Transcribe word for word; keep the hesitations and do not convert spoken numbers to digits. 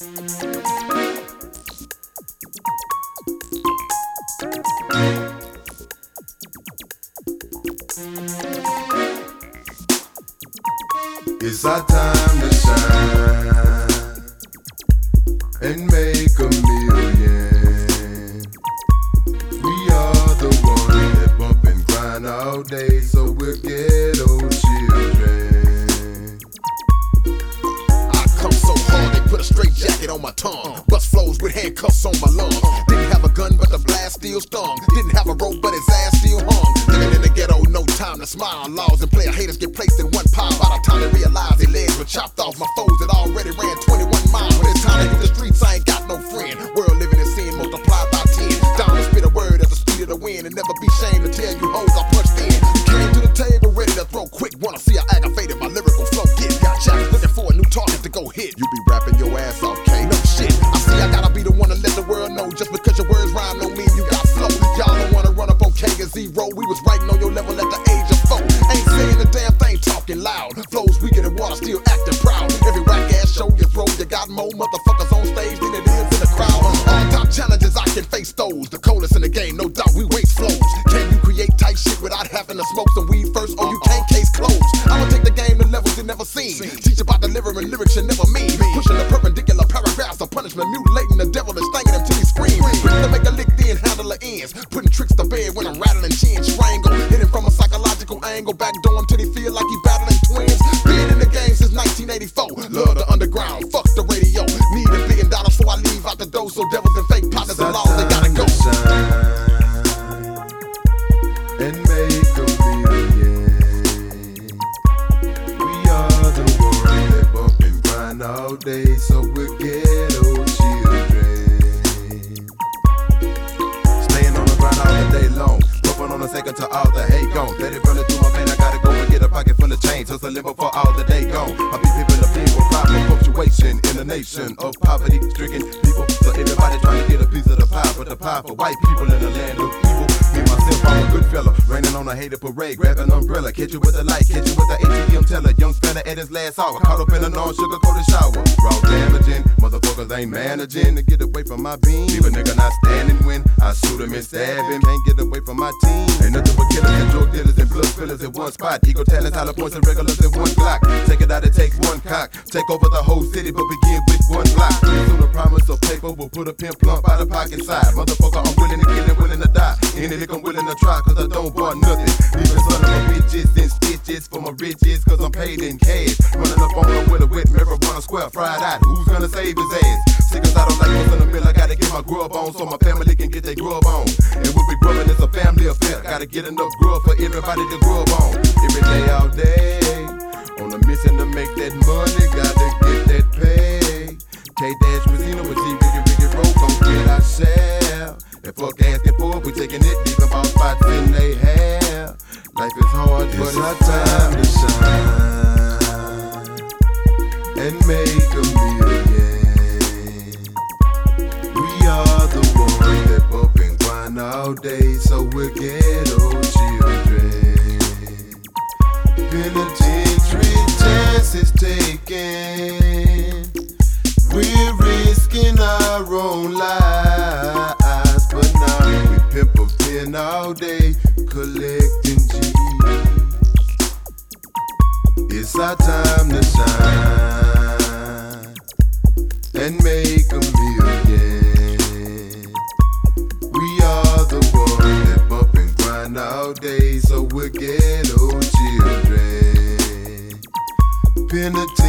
It's our time to shine and make a million. We are the ones that bump and grind all day, so we're ghetto children. I come so hard, they put a straight jacket on my tongue. Bust flows with handcuffs on my lungs. Didn't have a gun, but the blast still stung. Didn't have a rope, but his ass still hung. Living in the ghetto, no time to smile. Laws and player haters get placed in one pile. By the time they realize their legs were chopped off, my foes had already ran twenty-one miles. When it's time to hit the streets, I ain't got no friend. World living in sin, multiplied by ten. Down to spit a word at the speed of the wind, and never be ashamed to tell you hoes I punched in. You came to the table ready to throw quick. Wanna see how aggravated my lyrical flow get. Got jackets looking for a new target to go hit. You be rapping your ass off, K. No shit. I see I gotta be the one to let the world know. Just because your words rhyme don't mean you got flow. Y'all don't wanna run up on K and zero. We was writing on your level at the age of four. Ain't saying a damn thing, talking loud. Flows weaker than water, still acting proud. Every whack ass show you throw, you got more motherfuckers on stage than it is in the crowd. All top challenges, I can face those. The coldest in the game, no doubt we waste flows. Can you create tight shit without having to smoke some weed first? Or you can't case closed. I'ma take the game to levels you never seen. Teach about delivering lyrics you never mean. Pushing the perpendicular paragraphs of punishment, mutilating the devil and stinging him till he scream. Quick to make a lick, then handle the ends. Putting tricks to bed when I'm rattling chin, strangle. Hitting from a psychological angle, backdoor him till he feel like he battling twins. Been in the game since nineteen eighty-four. Love the underground, fuck the radio. Need a billion dollars before I leave out the door. So devils and fake partners and laws, they gotta go. And make a million. We are the ones that bump and grind all day, so we're ghetto children. Staying on the grind all the day long, puffing on the second to all the hate gone. Let it run it through my vein, I gotta go and get a pocket full of change, hustling before all the day gone. I be people the people, problem fluctuation in a nation of poverty-stricken people. So everybody trying to get a piece of the pie, but the pie for white people in the land of evil. Me myself, I'm a good fella, raining on a hater parade, grab an umbrella, catch you with the light, catch you with the A T M teller. Young fella at his last hour, caught up in a non-sugar coated shower. Raw damaging, motherfuckers ain't managing to get away from my beam. Leave a nigga not standing when I shoot him and stab him. Can't get away from my team. Ain't nothing but killers and drug dealers and blood fillers in one spot. Ego talents, hollow points and regulars in one block. Take it out and take one cock. Take over the whole city, but begin with one block. So the promise of paper will put a pin plump out of pocket side. Motherfucker, I'm willing to kill and willing to die. Any nigga I'm willing to try, cause I don't want nothing. Leaving son of a bitches and stitches for my riches, cause I'm paid in cash. Running up on him with a wet marijuana square fried out. Who's gonna save his ass? Sick as I don't like what's in the middle, I gotta get my grub on so my family can get their grub on. And we'll be grubbing, it's a family affair. Gotta get enough grub for everybody to grub on. Every day, all day, on a mission to make that money, gotta get that pay. K-Dash Rosino with G Riggy Riggy Roll, gon' get our share. And fuck asking for it, we taking it, leaving about spots in they hair. Life is hard, but it's our time to shine and make a million. We are the ones that bump and grind all day, so we're ghetto children. Penitentiary chances taken, we're risking our own lives, but now we pimp a pen all day, collecting G. It's our time to shine and make a million. We are the ones that bump and grind all day, so we're ghetto children. Penitentiary